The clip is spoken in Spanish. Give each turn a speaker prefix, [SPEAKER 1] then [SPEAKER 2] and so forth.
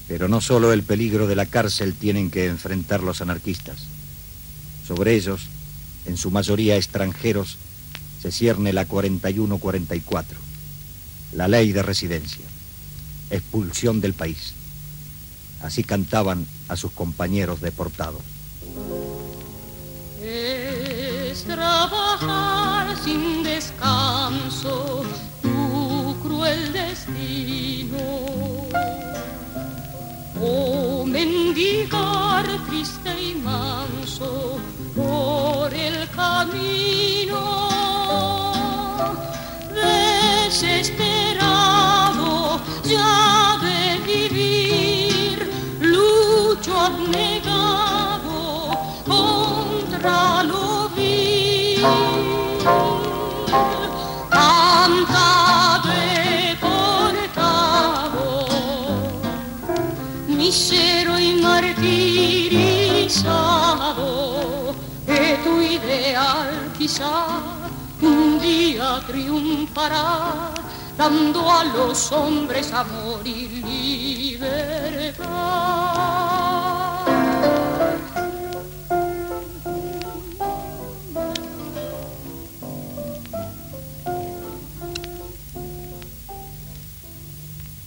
[SPEAKER 1] Pero no solo el peligro de la cárcel tienen que enfrentar los anarquistas. Sobre ellos, en su mayoría extranjeros, se cierne la 41-44, la ley de residencia, expulsión del país. Así cantaban a sus compañeros deportados.
[SPEAKER 2] Es trabajar sin descanso tu cruel destino, o mendigar triste y manso por el camino, desesperado ya de vivir, lucho abnegado contra lo vil, canta deportado, misero y martirizado, que tu ideal quizá un día triunfará, dando a los hombres amor y libertad.